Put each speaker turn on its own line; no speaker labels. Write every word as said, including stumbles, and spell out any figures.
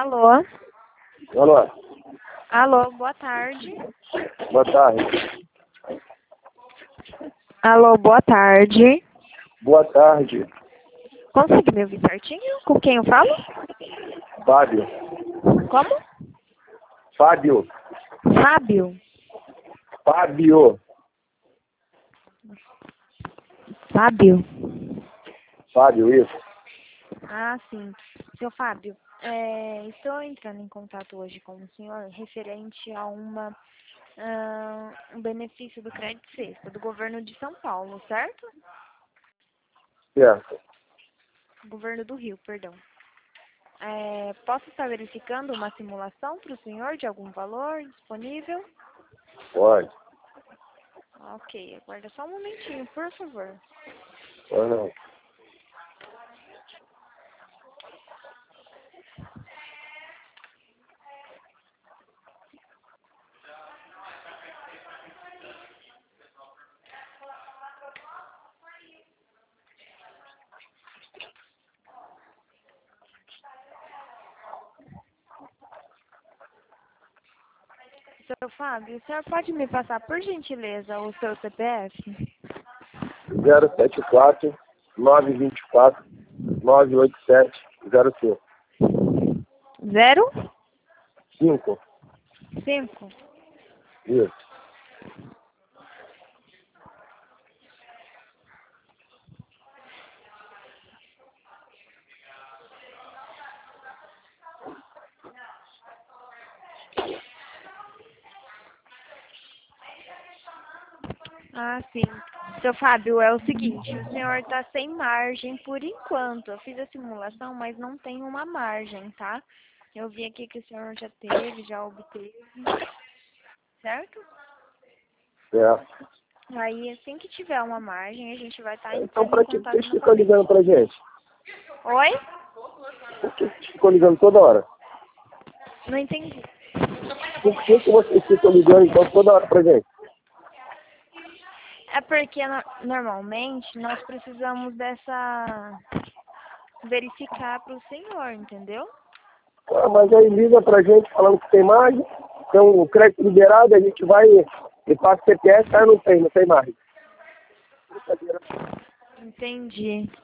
Alô?
Alô?
Alô, boa tarde.
Boa tarde.
Alô, boa tarde.
Boa tarde.
Consegue me ouvir certinho? Com quem eu falo?
Fábio.
Como?
Fábio.
Fábio.
Fábio.
Fábio?
Fábio, isso.
Ah, sim. Seu Fábio, é, estou entrando em contato hoje com o senhor referente a uma, ah, um benefício do Crédito Sexta, do governo de São Paulo, certo?
Certo.
Governo do Rio, perdão. É, posso estar verificando uma simulação para o senhor de algum valor disponível?
Pode.
Ok, aguarda só um momentinho, por favor.
Pode não.
Seu Fábio, o senhor pode me passar, por gentileza, o seu C P F?
zero sete quatro, nove dois quatro, nove oito sete, zero cinco.
Zero?
cinco.
Cinco.
Isso.
Ah, sim. Seu Fábio, é o seguinte, o senhor está sem margem por enquanto. Eu fiz a simulação, mas não tem uma margem, tá? Eu vi aqui que o senhor já teve, já obteve, certo?
Certo.
Aí, assim que tiver uma margem, a gente vai estar
Então,
entrando em
pra que
contato
vocês ficam
novamente.
ligando pra gente?
Oi?
Por que vocês ficam ligando toda hora?
Não entendi.
Por que, que vocês ficam ligando então toda hora pra gente?
É porque no- normalmente nós precisamos dessa verificar para o senhor, entendeu?
Ah, mas aí liga pra gente falando que tem margem, tem um crédito liberado, a gente vai e passa C P F, aí não tem, não tem margem. Brincadeira.
Entendi.